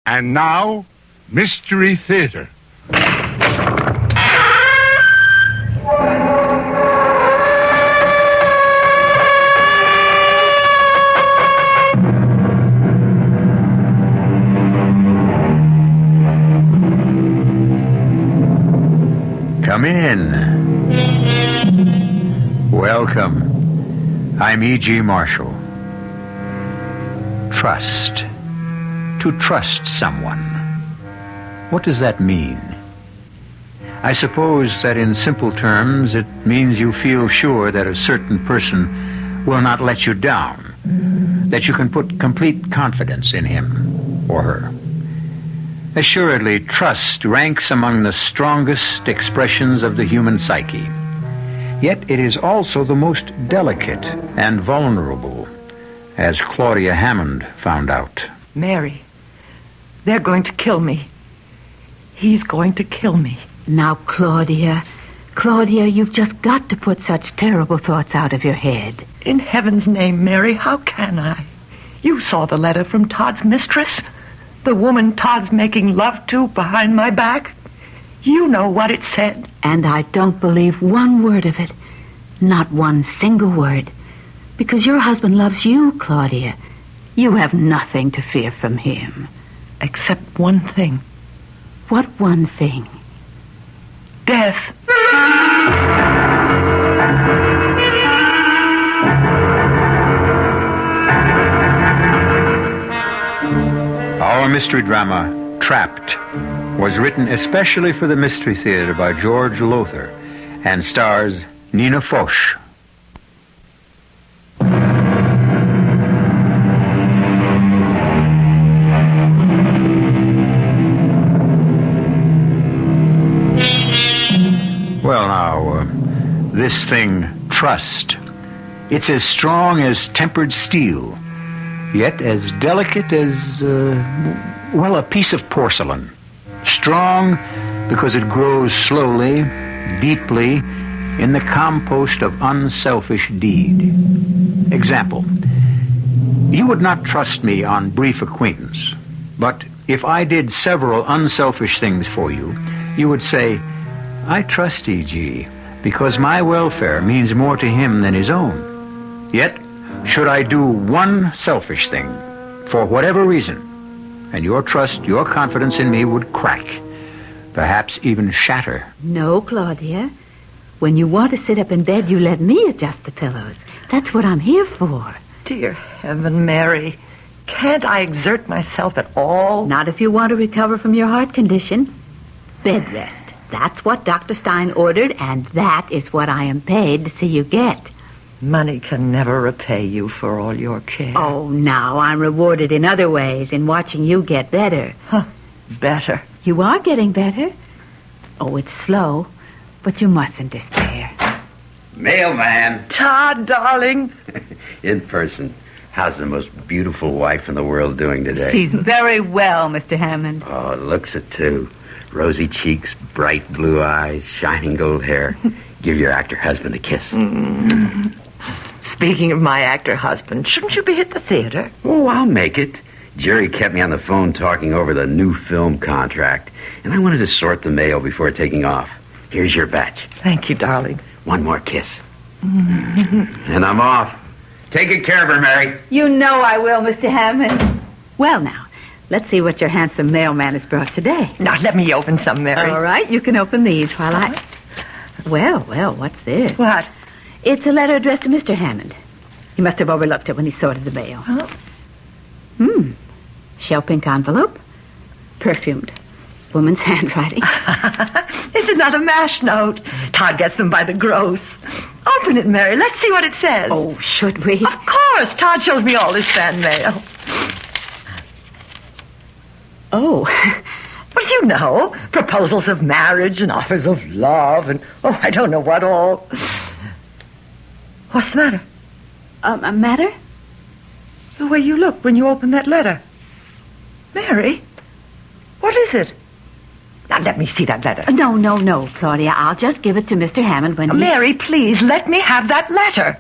And now, Mystery Theater. Come in. Welcome. I'm E.G. Marshall. Trust. To trust someone. What does that mean? I suppose that in simple terms it means you feel sure that a certain person will not let you down, that you can put complete confidence in him or her. Assuredly, trust ranks among the strongest expressions of the human psyche. Yet it is also the most delicate and vulnerable, as Claudia Hammond found out. Mary, they're going to kill me. He's going to kill me. Now, Claudia, you've just got to put such terrible thoughts out of your head. In heaven's name, Mary, how can I? You saw the letter from Todd's mistress. The woman Todd's making love to behind my back. You know what it said. And I don't believe one word of it. Not one single word. Because your husband loves you, Claudia. You have nothing to fear from him. Except one thing. What one thing? Death. Our mystery drama, Trapped, was written especially for the Mystery Theater by George Lothar and stars Nina Foch. Well, now, this thing, trust, it's as strong as tempered steel, yet as delicate as, a piece of porcelain. Strong because it grows slowly, deeply, in the compost of unselfish deed. Example, you would not trust me on brief acquaintance, but if I did several unselfish things for you, you would say, I trust E.G. because my welfare means more to him than his own. Yet, should I do one selfish thing, for whatever reason, and your trust, your confidence in me would crack, perhaps even shatter. No, Claudia. When you want to sit up in bed, you let me adjust the pillows. That's what I'm here for. Dear heaven, Mary, can't I exert myself at all? Not if you want to recover from your heart condition. Bed rest. That's what Dr. Stein ordered, and that is what I am paid to see you get. Money can never repay you for all your care. Oh, now, I'm rewarded in other ways, in watching you get better. Better? You are getting better. Oh, it's slow, but you mustn't despair. Mailman. Todd, darling. In person. How's the most beautiful wife in the world doing today? She's very well, Mr. Hammond. Oh, looks it, too. Rosy cheeks, bright blue eyes, shining gold hair. Give your actor husband a kiss. Speaking of my actor husband, shouldn't you be at the theater? Oh, I'll make it. Jerry kept me on the phone talking over the new film contract, and I wanted to sort the mail before taking off. Here's your batch. Thank you, darling. One more kiss. And I'm off. Take good care of her, Mary. You know I will, Mr. Hammond. Well, now, let's see what your handsome mailman has brought today. Now, let me open some, Mary. All right, you can open these while I... Well, what's this? What? It's a letter addressed to Mr. Hammond. He must have overlooked it when he sorted the mail. Oh. Shell pink envelope. Perfumed. Woman's handwriting. It's another MASH note. Todd gets them by the gross. Open it, Mary. Let's see what it says. Oh, should we? Of course. Todd shows me all his fan mail. Oh. Well, you know, proposals of marriage and offers of love and, I don't know what all. What's the matter? A matter? The way you look when you open that letter. Mary, what is it? Now, let me see that letter. No, Claudia. I'll just give it to Mr. Hammond when he... Mary, please, let me have that letter.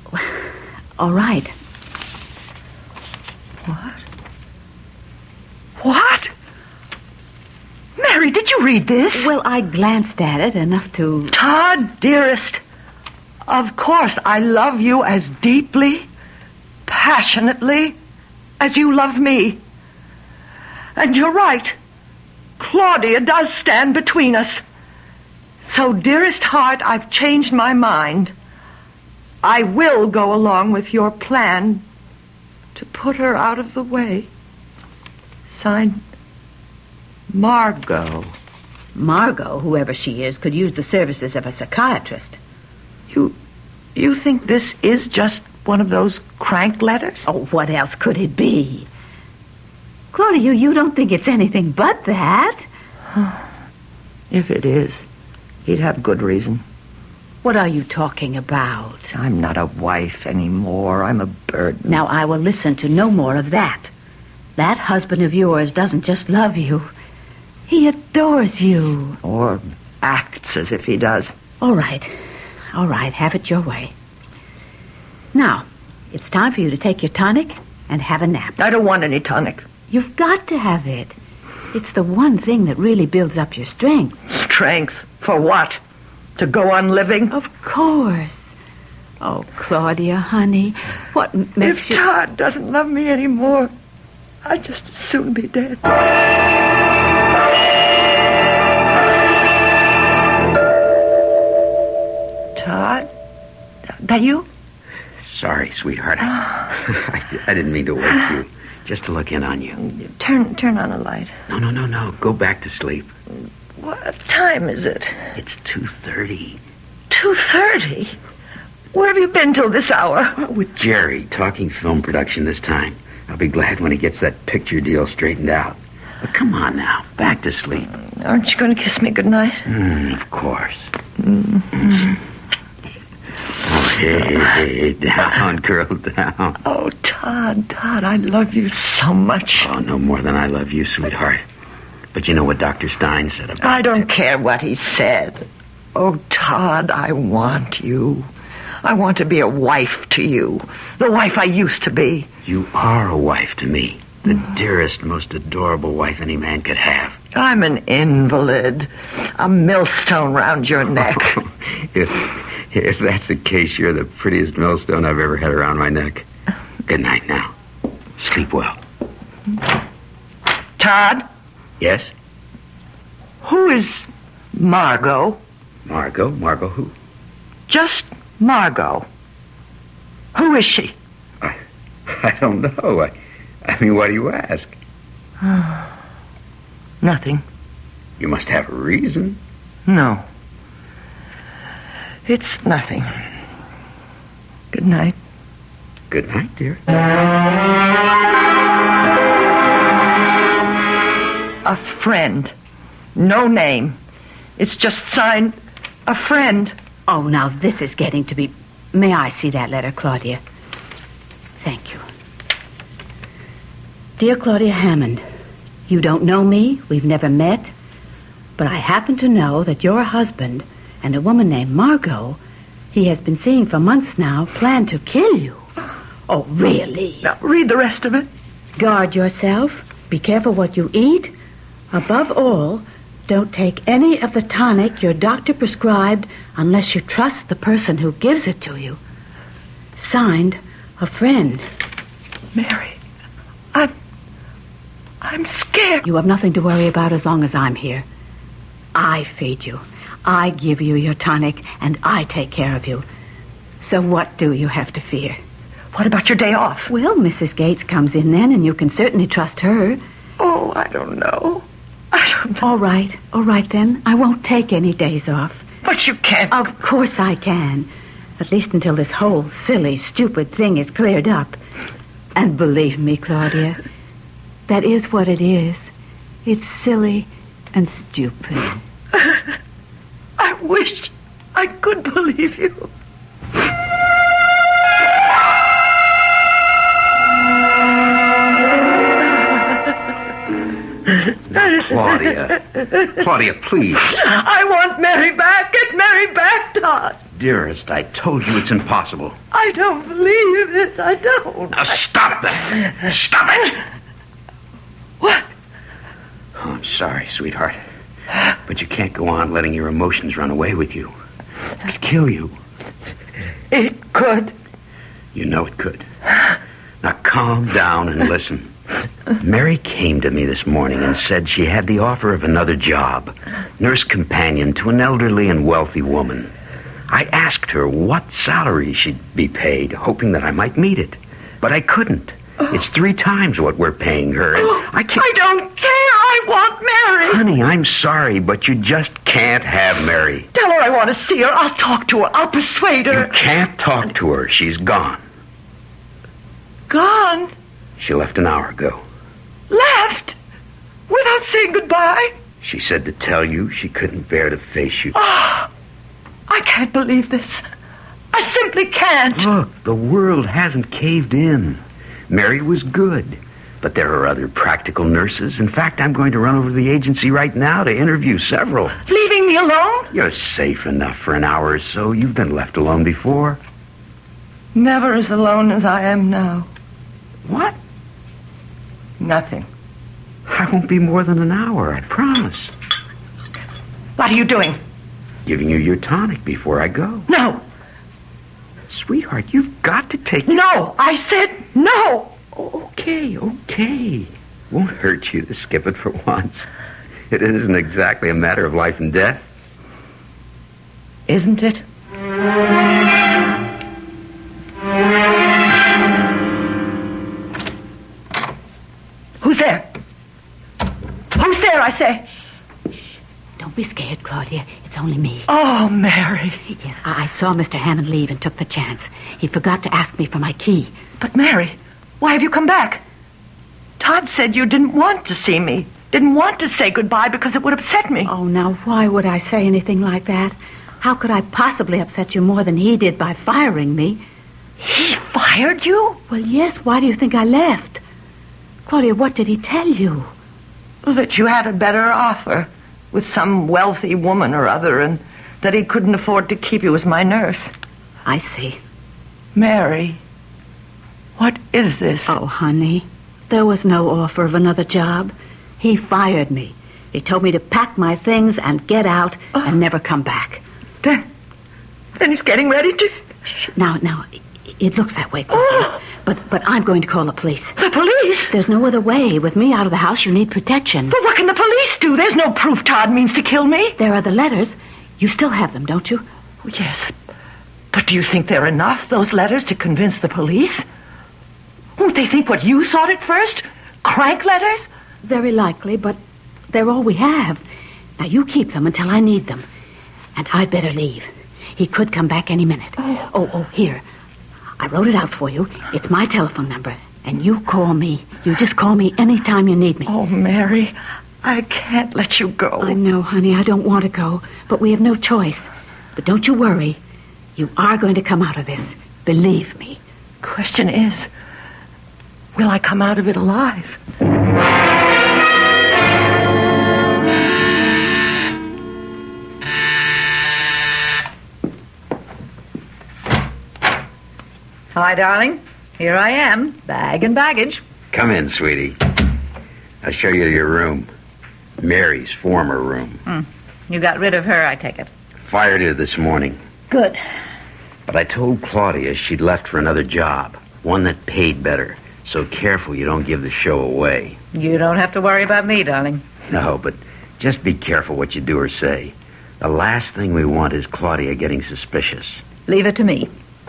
All right. What? What? Mary, did you read this? Well, I glanced at it enough to... Todd, dearest, of course I love you as deeply, passionately as you love me. And you're right. Claudia does stand between us. So, dearest heart, I've changed my mind. I will go along with your plan to put her out of the way. Signed, Margot. Margot, whoever she is, could use the services of a psychiatrist. You think this is just one of those crank letters? Oh, what else could it be? Claudia, you don't think it's anything but that? If it is, he'd have good reason. What are you talking about? I'm not a wife anymore. I'm a burden. Now, I will listen to no more of that. That husband of yours doesn't just love you. He adores you. Or acts as if he does. All right, have it your way. Now, it's time for you to take your tonic and have a nap. I don't want any tonic. You've got to have it. It's the one thing that really builds up your strength. Strength? For what? To go on living? Of course. Oh, Claudia, honey, what makes If you... Todd doesn't love me anymore, I'd just as soon be dead. Todd? That you? Sorry, sweetheart. I didn't mean to wake you. Just to look in on you. Turn on a light. No. Go back to sleep. What time is it? It's 2:30. 2:30? Where have you been till this hour? With Jerry, talking film production this time. I'll be glad when he gets that picture deal straightened out. But come on now, back to sleep. Aren't you going to kiss me goodnight? Of course. Oh, hey, down, girl, down. Oh, Todd, I love you so much. Oh, no more than I love you, sweetheart. But you know what Dr. Stein said about I don't care what he said. Oh, Todd, I want you. I want to be a wife to you. The wife I used to be. You are a wife to me. The dearest, most adorable wife any man could have. I'm an invalid. A millstone round your neck. If that's the case, you're the prettiest millstone I've ever had around my neck. Good night now. Sleep well. Todd? Yes? Who is Margot? Margot? Margot who? Just Margot. Who is she? I don't know. I mean, why do you ask? Nothing. You must have a reason. No. It's nothing. Good night. Good night, dear. A friend. No name. It's just signed a friend. Oh, now this is getting to be... May I see that letter, Claudia? Thank you. Dear Claudia Hammond, you don't know me, we've never met, but I happen to know that your husband and a woman named Margot he has been seeing for months now plan to kill you. Oh, really? Now, read the rest of it. Guard yourself. Be careful what you eat. Above all, don't take any of the tonic your doctor prescribed unless you trust the person who gives it to you. Signed, a friend. Mary, I'm scared. You have nothing to worry about as long as I'm here. I feed you. I give you your tonic, and I take care of you. So what do you have to fear? What about your day off? Well, Mrs. Gates comes in then, and you can certainly trust her. Oh, I don't know. All right then. I won't take any days off. But you can't. Of course I can. At least until this whole silly, stupid thing is cleared up. And believe me, Claudia, that is what it is. It's silly and stupid. I wish I could believe you. Claudia, please. I want Mary back. Get Mary back, Todd. Dearest, I told you it's impossible. I don't believe it. I don't. Now stop that. Stop it. What? Oh, I'm sorry, sweetheart. But you can't go on letting your emotions run away with you. It could kill you. It could. You know it could. Now calm down and listen. Mary came to me this morning and said she had the offer of another job, nurse companion to an elderly and wealthy woman. I asked her what salary she'd be paid, hoping that I might meet it. But I couldn't. It's 3 times what we're paying her. And I can't... I don't care. I want Mary. Honey, I'm sorry, but you just can't have Mary. Tell her I want to see her. I'll talk to her. I'll persuade her. You can't talk to her. She's gone. Gone? She left an hour ago. Left? Without saying goodbye? She said to tell you she couldn't bear to face you. Oh, I can't believe this. I simply can't. Look, the world hasn't caved in. Mary was good, but there are other practical nurses. In fact, I'm going to run over to the agency right now to interview several. Leaving me alone? You're safe enough for an hour or so. You've been left alone before. Never as alone as I am now. What? Nothing. I won't be more than an hour, I promise. What are you doing? Giving you your tonic before I go. No. Sweetheart, you've got to take... No, I said no. Okay. Won't hurt you to skip it for once. It isn't exactly a matter of life and death. Isn't it? Who's there? Who's there, I say? Don't be scared, Claudia. It's only me. Oh, Mary. Yes, I saw Mr. Hammond leave and took the chance. He forgot to ask me for my key. But, Mary, why have you come back? Todd said you didn't want to see me. Didn't want to say goodbye because it would upset me. Oh, now, why would I say anything like that? How could I possibly upset you more than he did by firing me? He fired you? Well, yes. Why do you think I left? Claudia, what did he tell you? That you had a better offer with some wealthy woman or other, and that he couldn't afford to keep you as my nurse. I see. Mary, what is this? Oh, honey, there was no offer of another job. He fired me. He told me to pack my things and get out and never come back. Then he's getting ready to... Now, it looks that way, Claudia. But I'm going to call the police. The police? There's no other way. With me out of the house, you need protection. But what can the police do? There's no proof Todd means to kill me. There are the letters. You still have them, don't you? Yes. But do you think they're enough, those letters, to convince the police? Won't they think what you thought at first? Crank letters? Very likely, but they're all we have. Now, you keep them until I need them. And I'd better leave. He could come back any minute. Oh, here. I wrote it out for you. It's my telephone number. And you call me. You just call me anytime you need me. Oh, Mary, I can't let you go. I know, honey. I don't want to go. But we have no choice. But don't you worry. You are going to come out of this. Believe me. Question is, will I come out of it alive? Hi, darling. Here I am, bag and baggage. Come in, sweetie. I'll show you your room. Mary's former room. You got rid of her, I take it. Fired her this morning. Good. But I told Claudia she'd left for another job, one that paid better. So careful you don't give the show away. You don't have to worry about me, darling. No, but just be careful what you do or say. The last thing we want is Claudia getting suspicious. Leave it to me.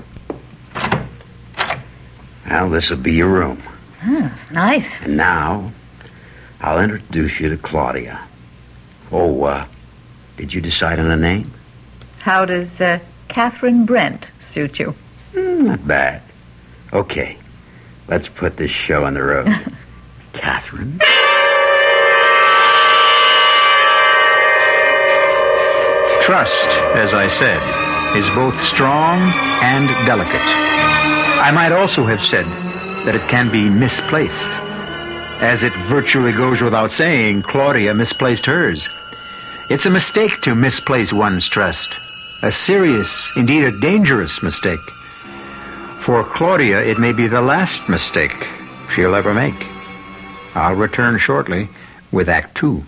Well, this'll be your room. Nice. And now, I'll introduce you to Claudia. Oh, did you decide on a name? How does Catherine Brent suit you? Not bad. Okay, let's put this show on the road. Catherine? Trust, as I said, is both strong and delicate. I might also have said that it can be misplaced. As it virtually goes without saying, Claudia misplaced hers. It's a mistake to misplace one's trust. A serious, indeed a dangerous mistake. For Claudia, it may be the last mistake she'll ever make. I'll return shortly with Act Two.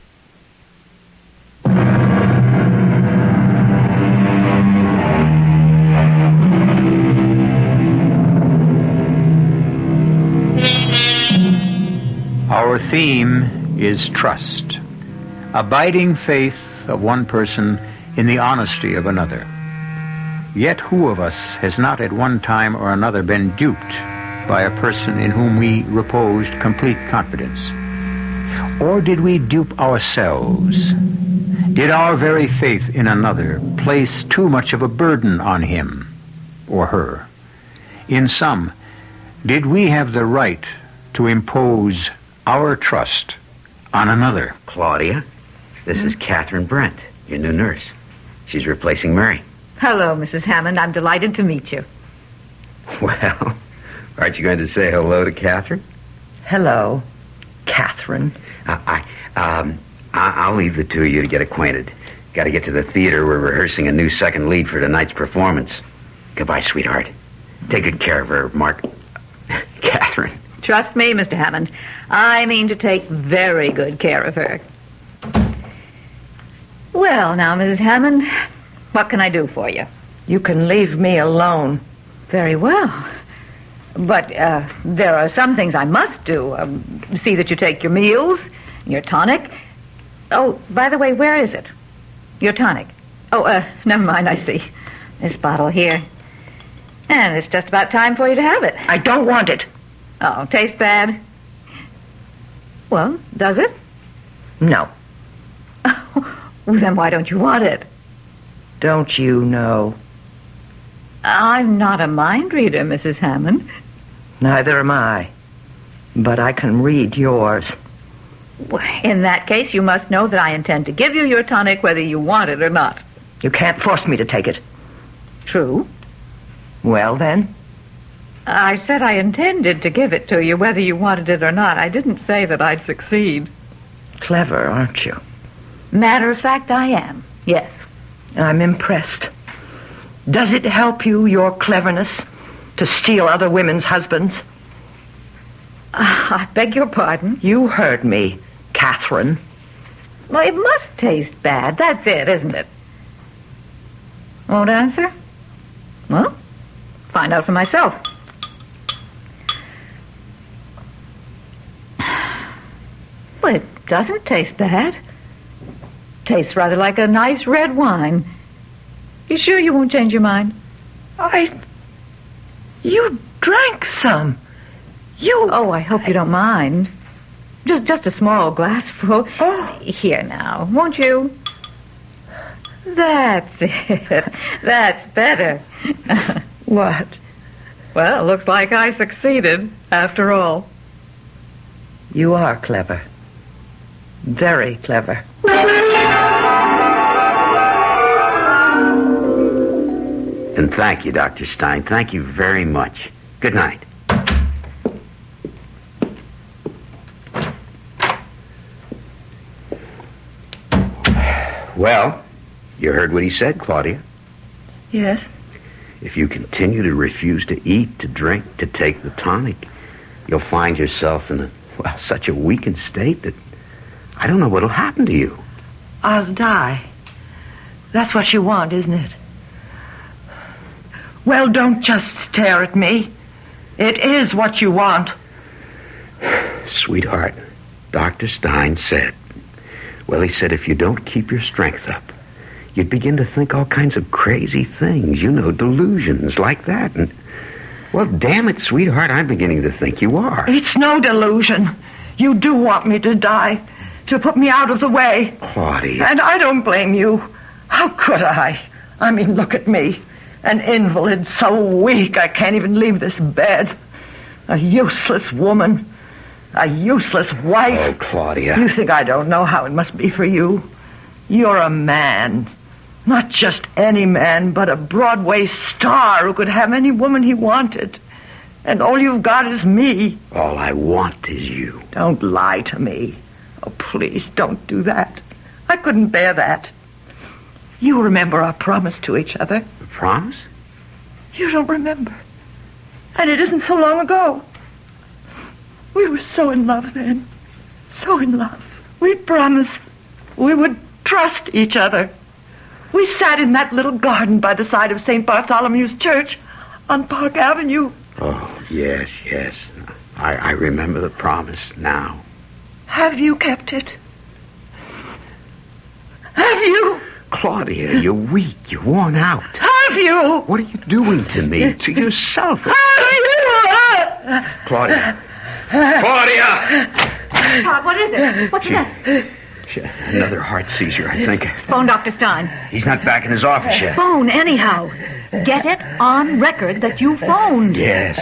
Our theme is trust, abiding faith of one person in the honesty of another. Yet who of us has not at one time or another been duped by a person in whom we reposed complete confidence? Or did we dupe ourselves? Did our very faith in another place too much of a burden on him or her? In sum, did we have the right to impose our trust on another? Claudia, this is Catherine Brent, your new nurse. She's replacing Mary. Hello, Mrs. Hammond. I'm delighted to meet you. Well, aren't you going to say hello to Catherine? Hello, Catherine. I'll leave the two of you to get acquainted. Got to get to the theater. We're rehearsing a new second lead for tonight's performance. Goodbye, sweetheart. Take good care of her, Mark. Catherine. Trust me, Mr. Hammond. I mean to take very good care of her. Well, now, Mrs. Hammond, what can I do for you? You can leave me alone. Very well. But there are some things I must do. See that you take your meals, your tonic. Oh, by the way, where is it? Your tonic. Oh, never mind, I see. This bottle here. And it's just about time for you to have it. I don't want it. Oh, tastes bad? Well, does it? No. Well, then why don't you want it? Don't you know? I'm not a mind reader, Mrs. Hammond. Neither am I. But I can read yours. In that case, you must know that I intend to give you your tonic whether you want it or not. You can't force me to take it. True. Well, then? I said I intended to give it to you whether you wanted it or not. I didn't say that I'd succeed. Clever, aren't you? Matter of fact, I am. Yes. I'm impressed. Does it help you, your cleverness, to steal other women's husbands? I beg your pardon? You heard me, Catherine. Well, it must taste bad. That's it, isn't it? Won't answer? Well, find out for myself. Well, it doesn't taste bad. Tastes rather like a nice red wine. You sure you won't change your mind? You drank some. Oh, I hope you don't mind. Just a small glassful. Oh. Here now, won't you? That's it. That's better. What? Well, looks like I succeeded, after all. You are clever. Very clever. And thank you, Dr. Stein. Thank you very much. Good night. Well, you heard what he said, Claudia. Yes? If you continue to refuse to eat, to drink, to take the tonic, you'll find yourself in such a weakened state that I don't know what'll happen to you. I'll die. That's what you want, isn't it? Well, don't just stare at me. It is what you want. Sweetheart, Dr. Stein said, he said if you don't keep your strength up, you'd begin to think all kinds of crazy things, delusions like that. And, well, damn it, sweetheart, I'm beginning to think you are. It's no delusion. You do want me to die, to put me out of the way. Claudia. And I don't blame you. How could I? I mean, look at me. An invalid, so weak I can't even leave this bed. A useless woman. A useless wife. Oh, Claudia. You think I don't know how it must be for you? You're a man. Not just any man, but a Broadway star who could have any woman he wanted. And all you've got is me. All I want is you. Don't lie to me. Oh, please, don't do that. I couldn't bear that. You remember our promise to each other. A promise? You don't remember. And it isn't so long ago. We were so in love then. So in love. We promised we would trust each other. We sat in that little garden by the side of St. Bartholomew's Church on Park Avenue. Oh, yes. I remember the promise now. Have you kept it? Have you? Claudia, you're weak. You're worn out. Have you? What are you doing to me? To yourself? Have you? Claudia! Claudia! Todd, what is it? What's that? Another heart seizure, I think. Phone Dr. Stein. He's not back in his office yet. Phone anyhow. Get it on record that you phoned. Yes.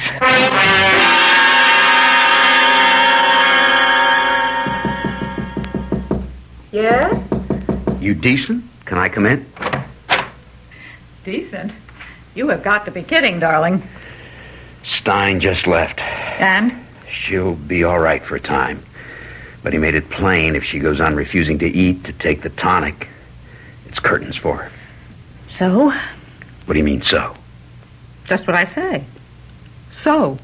Yes? You decent? Can I come in? Decent? You have got to be kidding, darling. Stein just left. And? She'll be all right for a time. But he made it plain if she goes on refusing to eat, to take the tonic, it's curtains for her. So? What do you mean, so? Just what I say. So?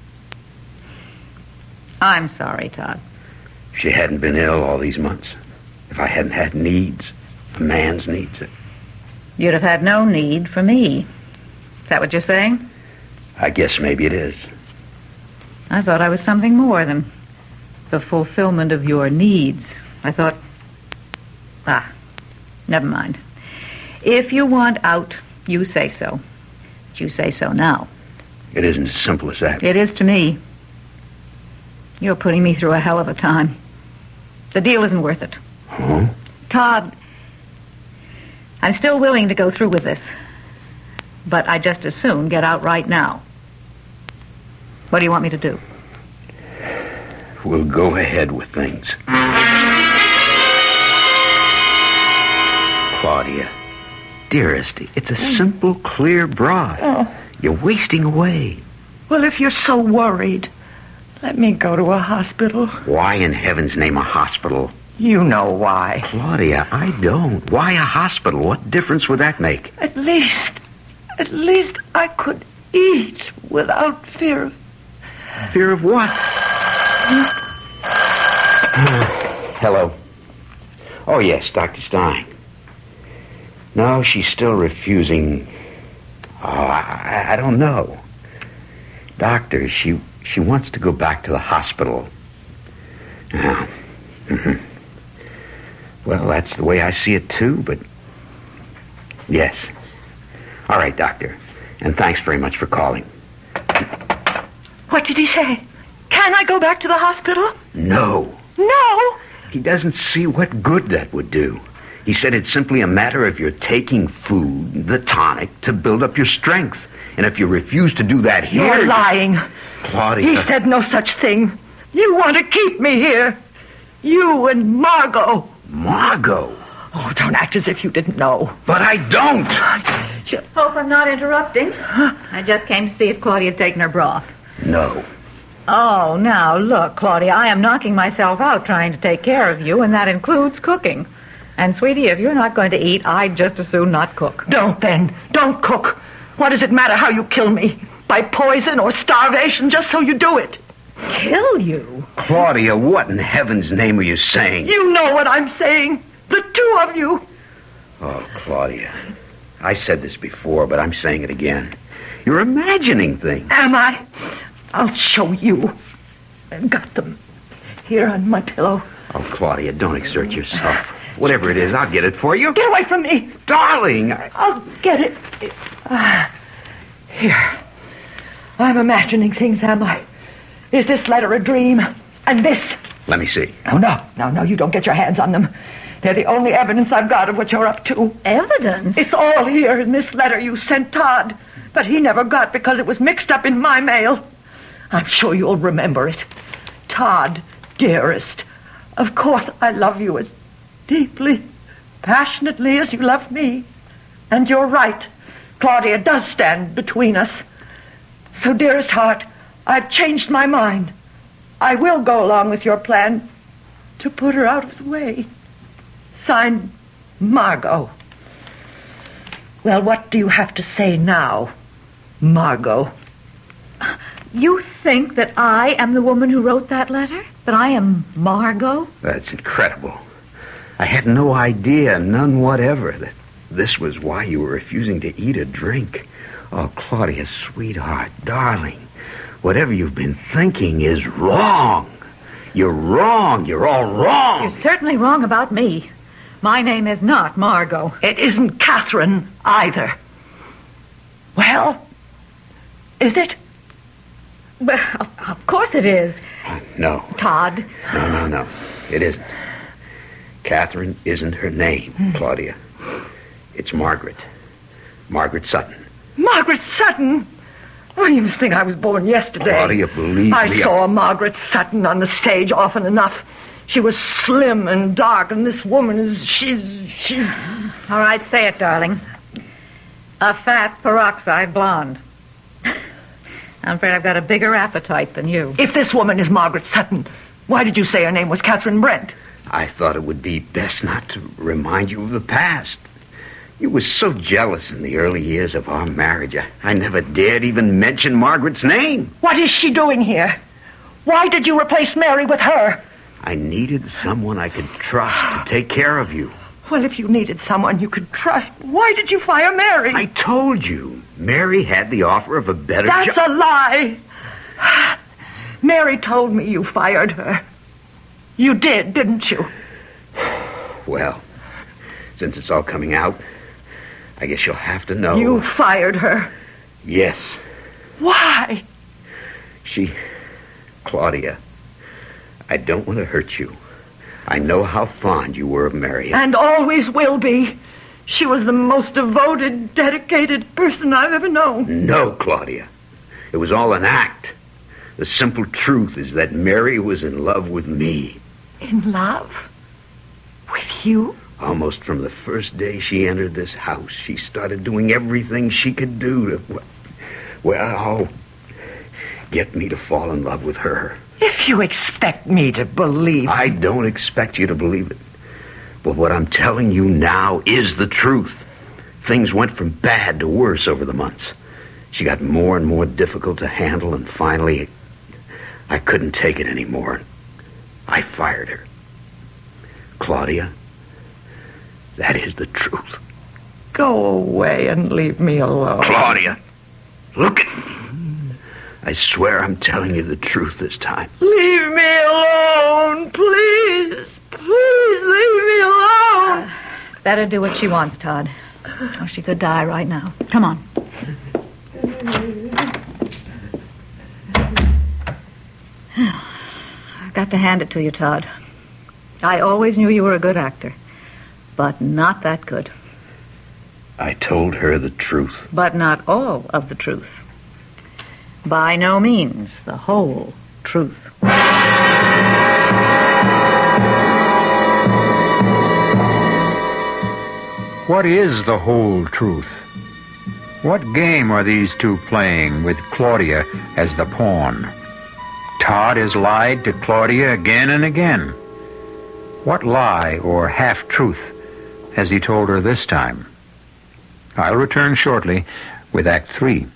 I'm sorry, Todd. If she hadn't been ill all these months, if I hadn't had needs, a man's needs, You'd have had no need for me. Is that what you're saying? I guess maybe it is. I thought I was something more than the fulfillment of your needs. I thought... never mind. If you want out, you say so. But you say so now. It isn't as simple as that. It is to me. You're putting me through a hell of a time. The deal isn't worth it. Huh? Todd, I'm still willing to go through with this. But I'd just as soon get out right now. What do you want me to do? We'll go ahead with things. Claudia, dearest, it's a simple, clear broth. Oh. You're wasting away. Well, if you're so worried, let me go to a hospital. Why in heaven's name a hospital? You know why. Claudia, I don't. Why a hospital? What difference would that make? At least I could eat without fear of... Fear of what? Hello. Oh, yes, Dr. Stein. No, she's still refusing. Oh, I don't know. Doctor, she wants to go back to the hospital. Yeah. Mm-hmm. Well, that's the way I see it, too, but... Yes. All right, Doctor. And thanks very much for calling. What did he say? Can I go back to the hospital? No. No? He doesn't see what good that would do. He said it's simply a matter of you're taking food, the tonic, to build up your strength. And if you refuse to do that here... You're lying. Claudia... He said no such thing. You want to keep me here. You and Margot. Margot? Oh, don't act as if you didn't know. But I don't. Hope I'm not interrupting. I just came to see if Claudia had taken her broth. No. Oh, now, look, Claudia, I am knocking myself out trying to take care of you, and that includes cooking. And, sweetie, if you're not going to eat, I'd just as soon not cook. Don't, then. Don't cook. What does it matter how you kill me? By poison or starvation, just so you do it. Kill you? Claudia, what in heaven's name are you saying? You know what I'm saying. The two of you. Oh, Claudia. I said this before, but I'm saying it again. You're imagining things. Am I? I'll show you. I've got them here on my pillow. Oh, Claudia, don't exert yourself. Whatever it is, I'll get it for you. Get away from me. Darling! I'll get it. Here. I'm imagining things, am I? Is this letter a dream? And this? Let me see. Oh, no, you don't get your hands on them. They're the only evidence I've got of what you're up to. Evidence? It's all here in this letter you sent Todd, but he never got because it was mixed up in my mail. I'm sure you'll remember it. Todd, dearest, of course I love you as deeply, passionately as you love me. And you're right. Claudia does stand between us. So, dearest heart, I've changed my mind. I will go along with your plan to put her out of the way. Signed, Margot. Well, what do you have to say now, Margot? You think that I am the woman who wrote that letter? That I am Margot? That's incredible. I had no idea, none whatever, that this was why you were refusing to eat or drink. Oh, Claudia, sweetheart, darling, whatever you've been thinking is wrong. You're wrong. You're all wrong. You're certainly wrong about me. My name is not Margot. It isn't Catherine either. Well, is it? Well, of course it is. No. Todd. No. It isn't. Catherine isn't her name, Claudia. It's Margaret. Margaret Sutton. Margaret Sutton? Oh, you must think I was born yesterday. Claudia, believe me. I saw Margaret Sutton on the stage often enough. She was slim and dark, and this woman is... She's... All right, say it, darling. A fat peroxide blonde. I'm afraid I've got a bigger appetite than you. If this woman is Margaret Sutton, why did you say her name was Catherine Brent? I thought it would be best not to remind you of the past. You were so jealous in the early years of our marriage. I never dared even mention Margaret's name. What is she doing here? Why did you replace Mary with her? I needed someone I could trust to take care of you. Well, if you needed someone you could trust, why did you fire Mary? I told you. Mary had the offer of a better job. That's a lie. Mary told me you fired her. You did, didn't you? Well, since it's all coming out, I guess you'll have to know. You fired her? Yes. Why? Claudia, I don't want to hurt you. I know how fond you were of Mary. And always will be. She was the most devoted, dedicated person I've ever known. No, Claudia. It was all an act. The simple truth is that Mary was in love with me. In love? With you? Almost from the first day she entered this house, she started doing everything she could do to, get me to fall in love with her. If you expect me to believe... I don't expect you to believe it. But what I'm telling you now is the truth. Things went from bad to worse over the months. She got more and more difficult to handle, and finally, I couldn't take it anymore. I fired her. Claudia, that is the truth. Go away and leave me alone. Claudia, look at me. I swear I'm telling you the truth this time. Leave me alone, please. Please leave me alone. Better do what she wants, Todd. Or she could die right now. Come on. I've got to hand it to you, Todd. I always knew you were a good actor, but not that good. I told her the truth. But not all of the truth. By no means the whole truth. What is the whole truth? What game are these two playing with Claudia as the pawn? Todd has lied to Claudia again and again. What lie or half-truth has he told her this time? I'll return shortly with Act 3.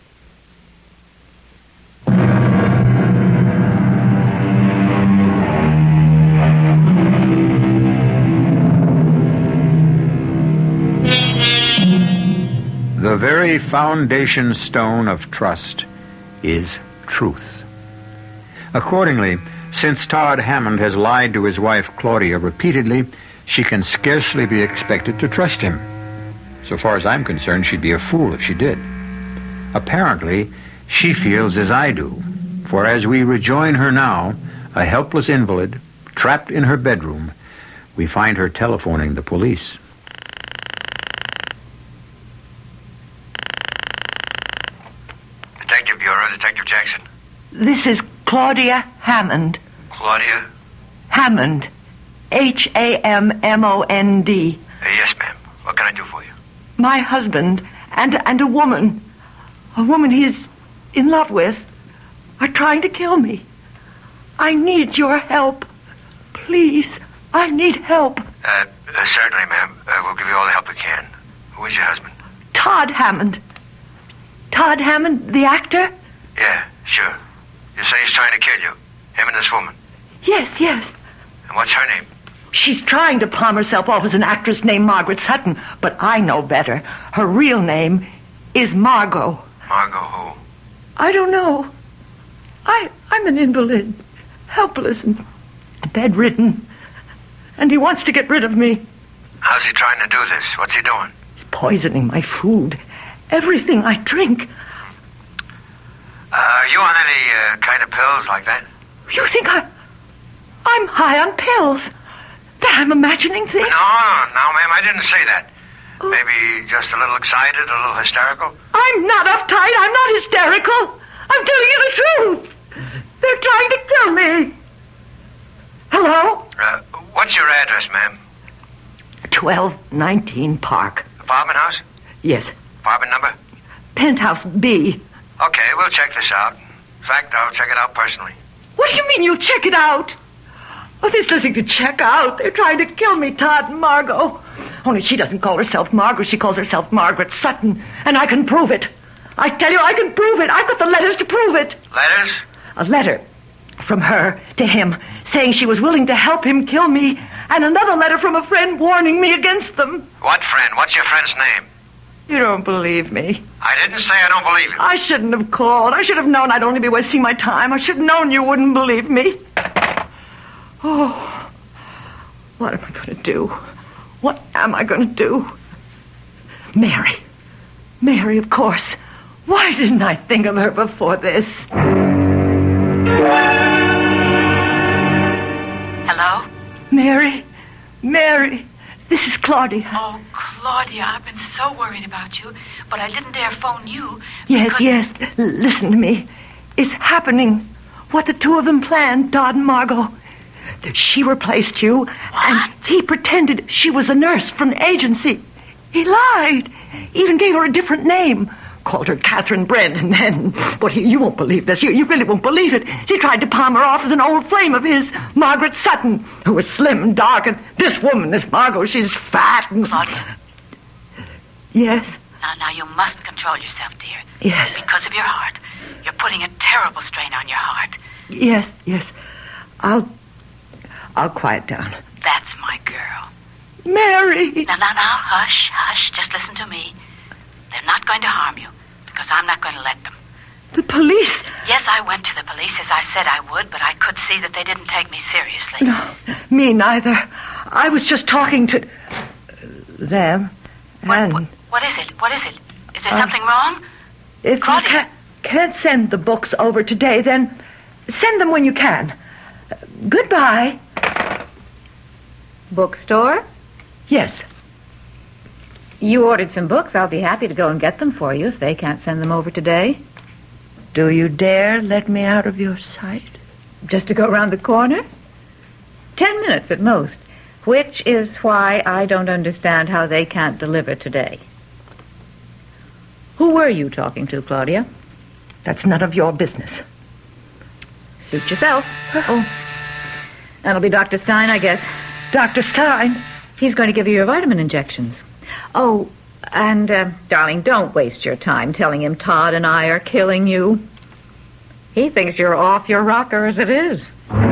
The very foundation stone of trust is truth. Accordingly, since Todd Hammond has lied to his wife Claudia repeatedly, she can scarcely be expected to trust him. So far as I'm concerned, she'd be a fool if she did. Apparently, she feels as I do, for as we rejoin her now, a helpless invalid, trapped in her bedroom, we find her telephoning the police. Detective Bureau, Detective Jackson. This is Claudia Hammond. Claudia? Hammond. Hammond. Yes, ma'am. What can I do for you? My husband and a woman he's in love with, are trying to kill me. I need your help. Please, I need help. Certainly, ma'am. We'll give you all the help we can. Who is your husband? Todd Hammond. Todd Hammond, the actor? Yeah, Sure. You say he's trying to kill you? Him and this woman? Yes, yes. And what's her name? She's trying to palm herself off as an actress named Margaret Sutton, but I know better. Her real name is Margot. Margot who? I don't know. I'm an invalid, helpless and bedridden, and he wants to get rid of me. How's he trying to do this? What's he doing? He's poisoning my food, everything I drink. Are you on any kind of pills like that? You think I'm high on pills? That I'm imagining things? No, ma'am, I didn't say that. Maybe just a little excited, a little hysterical? I'm not uptight. I'm not hysterical. I'm telling you the truth. They're trying to kill me. Hello? What's your address, ma'am? 1219 Park. Apartment house? Yes. Apartment number? Penthouse B. Okay, we'll check this out. In fact, I'll check it out personally. What do you mean you'll check it out? Oh, there's nothing to check out. They're trying to kill me, Todd and Margot. Only she doesn't call herself Margot. She calls herself Margaret Sutton. And I can prove it. I tell you, I can prove it. I've got the letters to prove it. Letters? A letter from her to him saying she was willing to help him kill me, and another letter from a friend warning me against them. What friend? What's your friend's name? You don't believe me. I didn't say I don't believe you. I shouldn't have called. I should have known I'd only be wasting my time. I should have known you wouldn't believe me. Oh, what am I going to do? What am I going to do? Mary. Mary, of course. Why didn't I think of her before this? Hello? Mary. Mary. This is Claudia. Oh, Claudia, I've been so worried about you, but I didn't dare phone you. Yes. Listen to me. It's happening. What the two of them planned, Todd and Margot. She replaced you, and he pretended she was a nurse from the agency. He lied. Even gave her a different name. Called her Catherine Brent, and but you won't believe this. You really won't believe it. She tried to palm her off as an old flame of his, Margaret Sutton, who was slim and dark, and this woman, this Margot, she's fat and... Claudia. Yes? Now, you must control yourself, dear. Yes. Because of your heart. You're putting a terrible strain on your heart. Yes. I'll quiet down. That's my girl. Mary! Now, hush. Just listen to me. They're not going to harm you, because I'm not going to let them. The police? Yes, I went to the police, as I said I would, but I could see that they didn't take me seriously. No, me neither. I was just talking to them, and... What is it? Is there something wrong? If Claudia. you can't send the books over today, then send them when you can. Goodbye. Bookstore? Yes. You ordered some books. I'll be happy to go and get them for you if they can't send them over today. Do you dare let me out of your sight? Just to go around the corner? 10 minutes at most. Which is why I don't understand how they can't deliver today. Who were you talking to, Claudia? That's none of your business. Suit yourself. Oh. That'll be Dr. Stein, I guess. Dr. Stein? He's going to give you your vitamin injections. Oh, and, darling, don't waste your time telling him Todd and I are killing you. He thinks you're off your rocker as it is.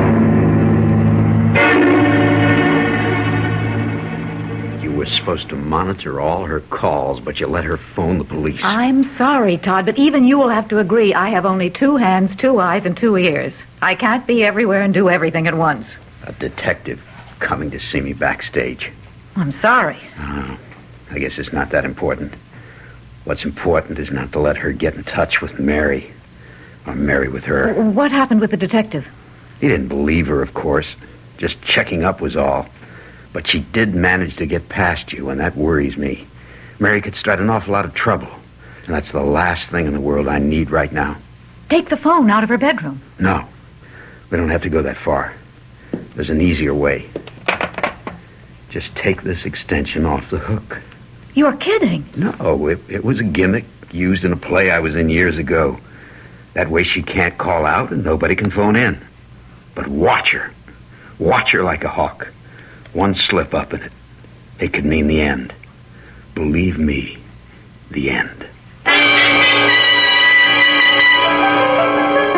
You were supposed to monitor all her calls, but you let her phone the police. I'm sorry, Todd, but even you will have to agree I have only 2 hands, 2 eyes, and 2 ears. I can't be everywhere and do everything at once. A detective coming to see me backstage. I'm sorry. I guess it's not that important. What's important is not to let her get in touch with Mary. Or Mary with her. What happened with the detective? He didn't believe her, of course. Just checking up was all. But she did manage to get past you, and that worries me. Mary could start an awful lot of trouble. And that's the last thing in the world I need right now. Take the phone out of her bedroom. No. We don't have to go that far. There's an easier way. Just take this extension off the hook. You're kidding. No, it was a gimmick used in a play I was in years ago. That way she can't call out and nobody can phone in. But watch her. Watch her like a hawk. One slip up in it. It could mean the end. Believe me, the end.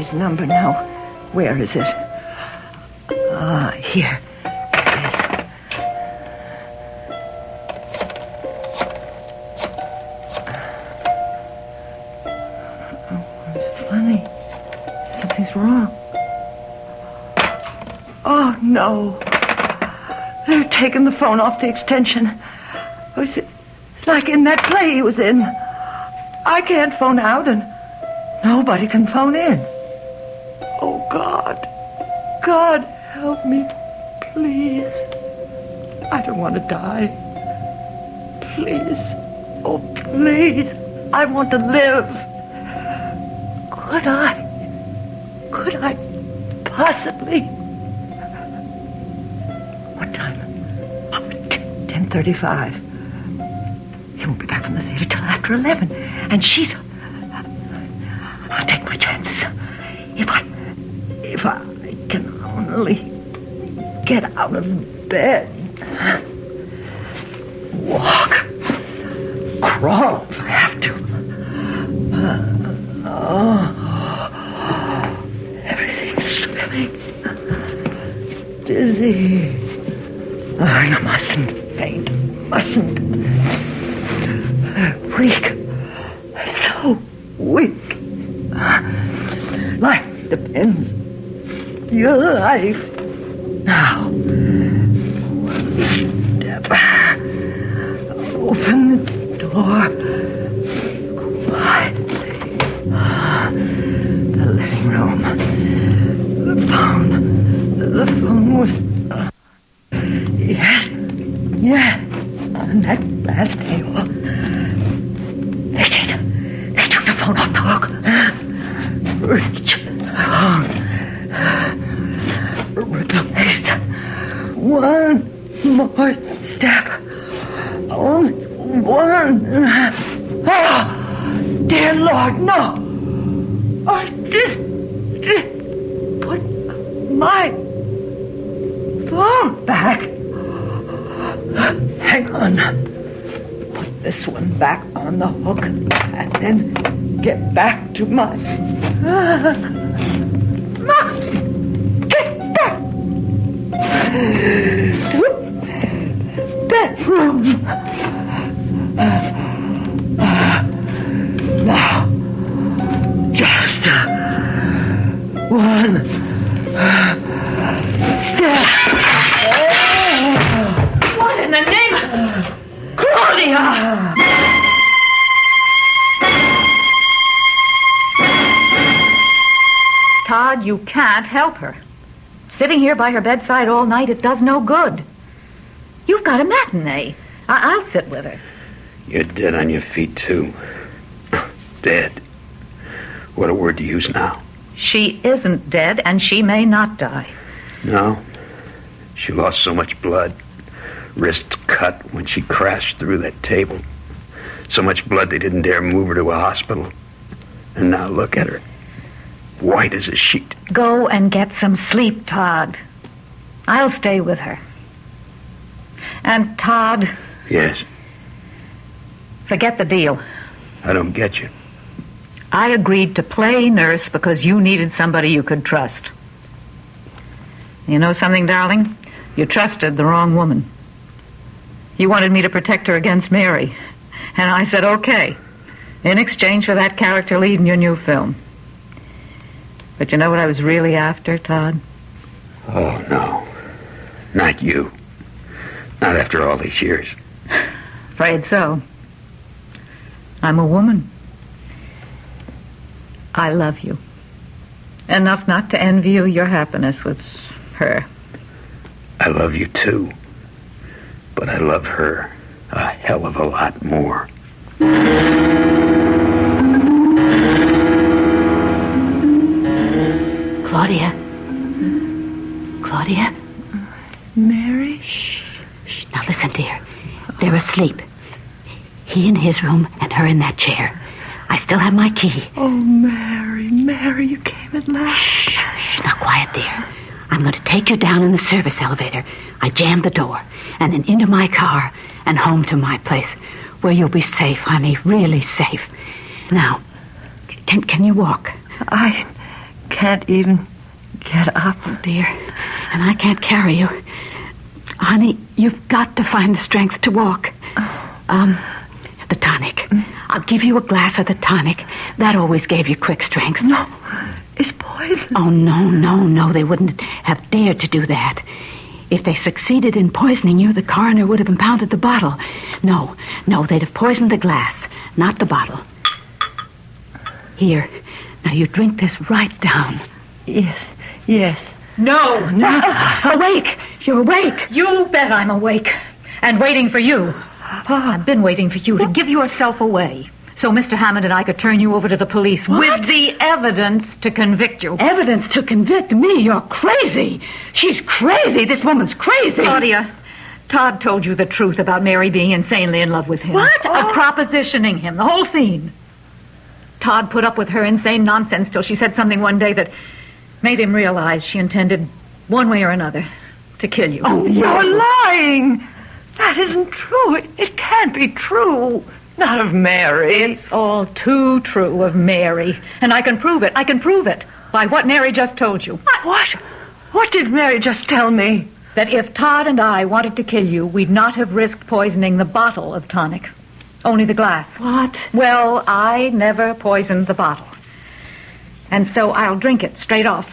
his number now. Where is it? Here. Yes. It's funny. Something's wrong. Oh, no. They're taking the phone off the extension. Oh, it's like in that play he was in. I can't phone out, and nobody can phone in. Oh, God. God, help me, please. I don't want to die. Please. Oh, please. I want to live. Could I possibly... What time? 10:35. He won't be back from the theater till after 11. And she's... I'll take my chances. If I can only get out of bed. Walk. Crawl if I have to. Everything's swimming. Dizzy. I mustn't faint. Mustn't. Weak. So weak. Life depends. Your life. Now. One step. Open the door. Quietly. The living room. The phone was... Yes. On that last table. They took the phone off the hook. Reach along. Replace. One more step. Only one. Oh, dear Lord, no. Oh, just put my phone back. Hang on. Put this one back on the hook and then get back to my... Must get back to bedroom. Now, just one step. What in the name of Claudia? Todd, you can't help her. Sitting here by her bedside all night, it does no good. You've got a matinee. I'll sit with her. You're dead on your feet, too. Dead. What a word to use now. She isn't dead, and she may not die. No. She lost so much blood. Wrists cut when she crashed through that table. So much blood they didn't dare move her to a hospital. And now look at her. White as a sheet. Go and get some sleep, Todd. I'll stay with her. And Todd... Yes? Forget the deal. I don't get you. I agreed to play nurse because you needed somebody you could trust. You know something, darling? You trusted the wrong woman. You wanted me to protect her against Mary. And I said, okay, in exchange for that character lead in your new film. But you know what I was really after, Todd? Oh, no. Not you. Not after all these years. Afraid so. I'm a woman. I love you. Enough not to envy you your happiness with her. I love you, too. But I love her a hell of a lot more. Claudia? Claudia? Mary? Shh. Now listen, dear. They're asleep. He in his room and her in that chair. I still have my key. Oh, Mary, you came at last. Shh. Now quiet, dear. I'm going to take you down in the service elevator. I jammed the door, and then into my car and home to my place, where you'll be safe, honey, really safe. Now, can you walk? I can't even get up. Oh, dear. And I can't carry you. Honey, you've got to find the strength to walk. The tonic. I'll give you a glass of the tonic. That always gave you quick strength. No, it's poison. Oh, no. They wouldn't have dared to do that. If they succeeded in poisoning you, the coroner would have impounded the bottle. No, they'd have poisoned the glass, not the bottle. Here. Now, you drink this right down. Yes. No. Awake! You're awake! You bet I'm awake. And waiting for you. I've been waiting for you to give yourself away. So Mr. Hammond and I could turn you over to the police with the evidence to convict you. Evidence to convict me? You're crazy. She's crazy. This woman's crazy. Claudia, Todd told you the truth about Mary being insanely in love with him. What? Of propositioning him, the whole scene. Todd put up with her insane nonsense till she said something one day that made him realize she intended, one way or another, to kill you. Oh, you're lying. That isn't true. It can't be true. Not of Mary. It's all too true of Mary. And I can prove it. By what Mary just told you. What? What did Mary just tell me? That if Todd and I wanted to kill you, we'd not have risked poisoning the bottle of tonic. Only the glass. What? Well, I never poisoned the bottle. And so I'll drink it straight off.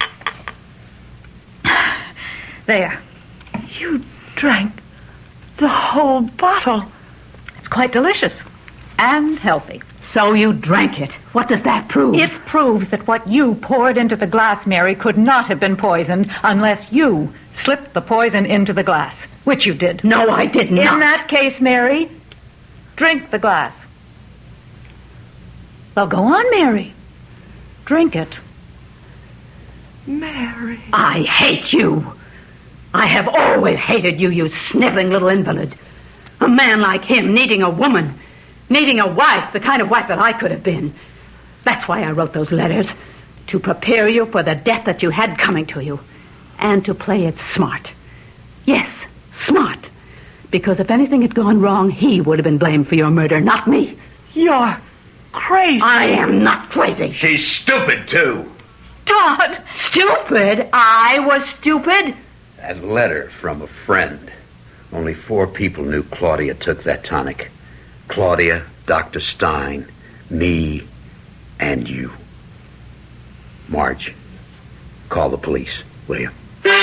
There. You drank the whole bottle. It's quite delicious. And healthy. So you drank it. What does that prove? It proves that what you poured into the glass, Mary, could not have been poisoned unless you slipped the poison into the glass. Which you did. No, I did not. In that case, Mary, drink the glass. Well, go on, Mary. Drink it. Mary. I hate you. I have always hated you, you sniveling little invalid. A man like him needing a woman, needing a wife, the kind of wife that I could have been. That's why I wrote those letters, to prepare you for the death that you had coming to you, and to play it smart. Yes, smart. Because if anything had gone wrong, he would have been blamed for your murder, not me. You're crazy. I am not crazy. She's stupid, too. Todd! Stupid? I was stupid? That letter from a friend. Only 4 people knew Claudia took that tonic. Claudia, Dr. Stein, me, and you. Marge, call the police, will you?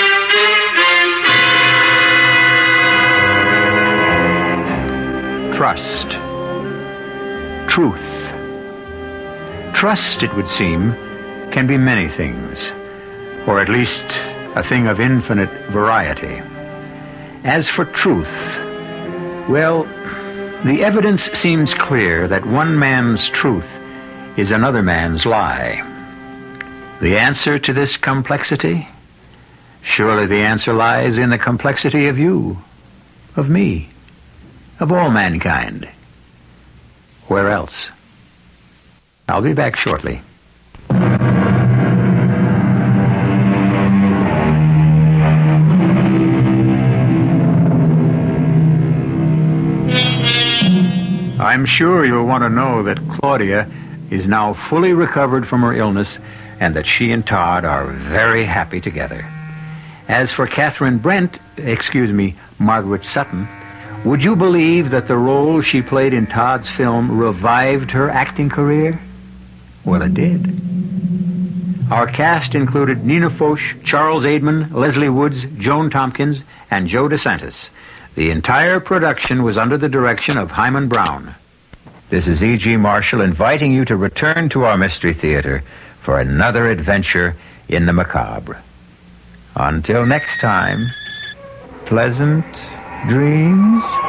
Trust. Truth. Trust, it would seem, can be many things, or at least a thing of infinite variety. As for truth, well, the evidence seems clear that one man's truth is another man's lie. The answer to this complexity? Surely the answer lies in the complexity of you, of me, of all mankind. Where else? I'll be back shortly. I'm sure you'll want to know that Claudia is now fully recovered from her illness and that she and Todd are very happy together. As for Margaret Sutton, would you believe that the role she played in Todd's film revived her acting career? Well, it did. Our cast included Nina Foch, Charles Aidman, Leslie Woods, Joan Tompkins, and Joe DeSantis. The entire production was under the direction of Hyman Brown. This is E.G. Marshall inviting you to return to our Mystery Theater for another adventure in the macabre. Until next time, pleasant dreams.